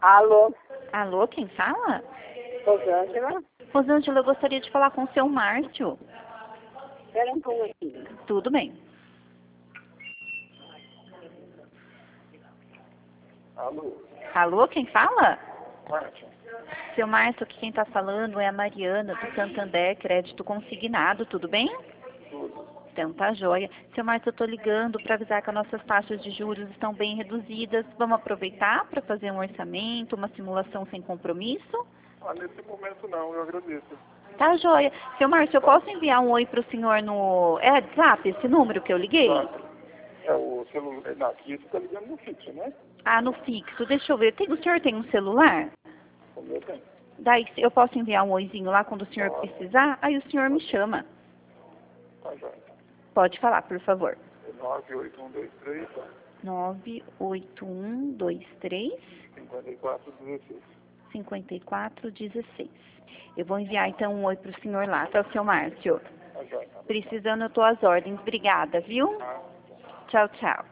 Alô? Alô, quem fala? Rosângela? Rosângela, eu gostaria de falar com o seu Márcio. Espera um pouquinho. Tudo bem. Alô? Alô, quem fala? Márcio? Seu Márcio, aqui quem está falando é a Mariana, do Santander, crédito consignado, tudo bem? Tudo. Então tá joia. Seu Márcio, eu estou ligando para avisar que as nossas taxas de juros estão bem reduzidas. Vamos aproveitar para fazer um orçamento, uma simulação sem compromisso? Ah, nesse momento não, eu agradeço. Tá joia. Seu Márcio, eu posso enviar um oi para o senhor no... É WhatsApp, esse número que eu liguei? Claro. É o celular. Não, aqui você está ligando no fixo, né? Ah, no fixo. Deixa eu ver. O senhor tem um celular? O meu tem. Daí eu posso enviar um oizinho lá quando o senhor Claro. precisar? Aí o senhor me chama. Tá joia. Pode falar, por favor. É 98123 98123 5416. 5416. Eu vou enviar então um oi para o senhor lá, tá, seu Márcio? Tá joia. Precisando, eu tô às ordens. Obrigada, viu? Ah. Tchau, tchau.